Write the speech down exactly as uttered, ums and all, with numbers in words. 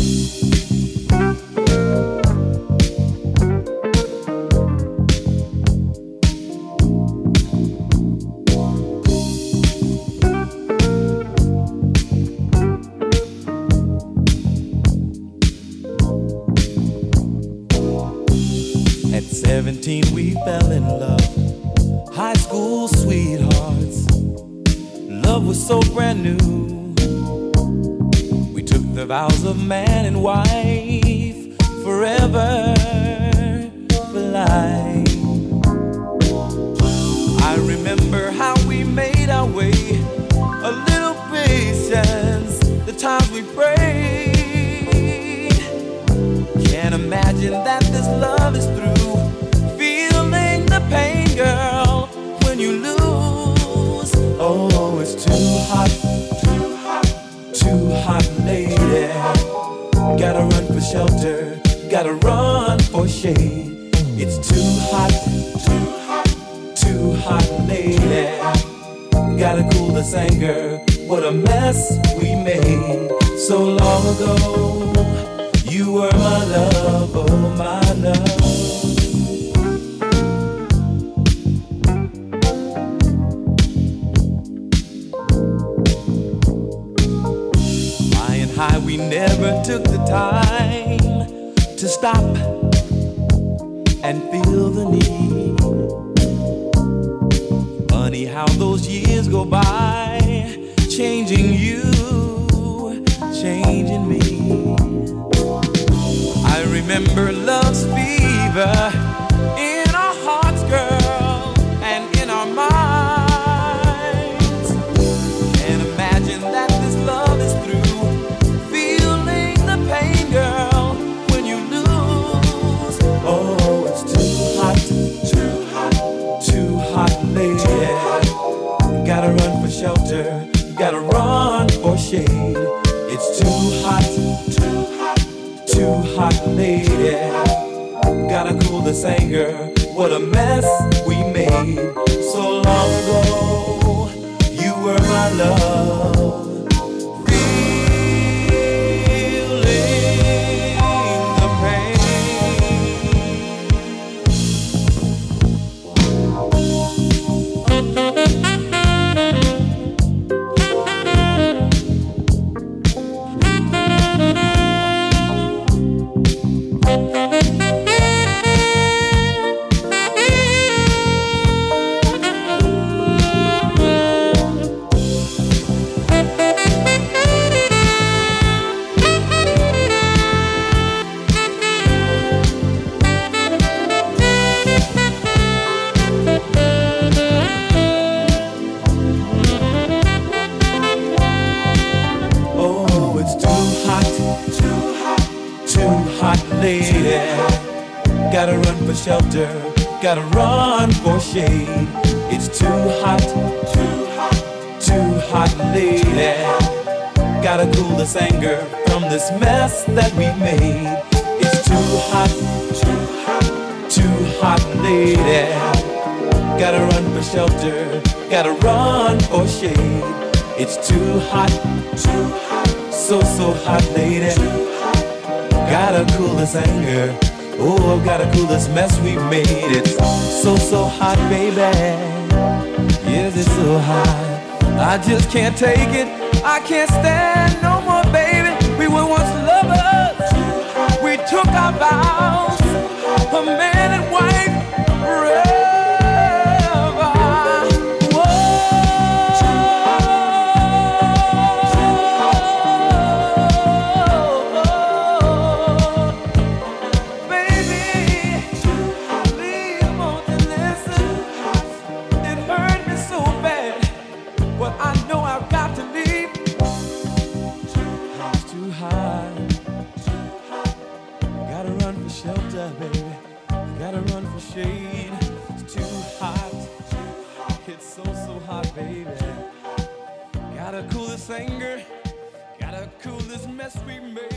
At seventeen we fell in love, high school sweethearts. Love was so brand new. We took the vows of man and wife, forever, for life. I remember how we made our way, a little patience, the times we prayed. Can't imagine that this love is through. Feeling the pain, girl, when you lose. Oh, it's too hot, too hot, too hot, lady. Gotta run for shelter, gotta run for shade. It's too hot, too hot, too hot, lady. Gotta cool this anger, what a mess we made so long ago. You were my love, oh my love. High and high, we never took the time to stop and feel the need. Funny how those years go by, changing you, changing me. I remember love's fever in our hearts, girl, and in our minds. Can't imagine that this love is through. Feeling the pain, girl, when you lose. Oh, it's too hot, too hot, too hot, lady. Gotta run for shelter, gotta run for shade. It's too hot, too hot, too hot, lady. Gotta cool this anger, what a mess we made so long ago. You were my love. Lady, gotta run for shelter, gotta run for shade. It's too hot, too hot, too hot, lady. Gotta cool this anger from this mess that we made. It's too hot, too hot, too hot, lady. Gotta run for shelter, gotta run for shade. It's too hot, too hot, so so hot, lady. Gotta cool this anger, oh, gotta cool this mess we made. It's so, so hot, baby. Yes, it's so hot. I just can't take it, I can't stand no more, baby. We were once lovers, we took our vows, a man and wife forever. Shelter, baby, gotta run for shade. It's too hot, it's so, so hot, baby. Gotta cool this anger, gotta cool this mess we made.